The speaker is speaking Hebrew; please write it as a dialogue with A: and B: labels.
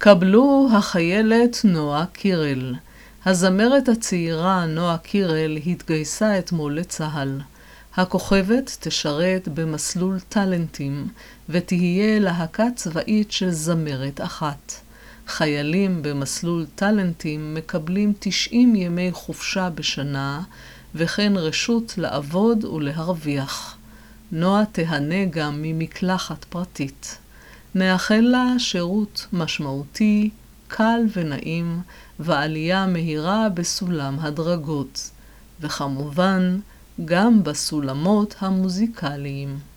A: קבלו החיילת נועה קירל. הזמרת הצעירה נועה קירל התגייסה אתמול לצה"ל. הכוכבת תשרת במסלול טלנטים ותהיה להקה צבאית של זמרת אחת. חיילים במסלול טלנטים מקבלים 90 ימי חופשה בשנה וכן רשות לעבוד ולהרוויח. נועה תהנה גם ממקלחת פרטית. נאחל לה שירות משמעותי, קל ונעים ועלייה מהירה בסולם הדרגות, וכמובן גם בסולמות המוזיקליים.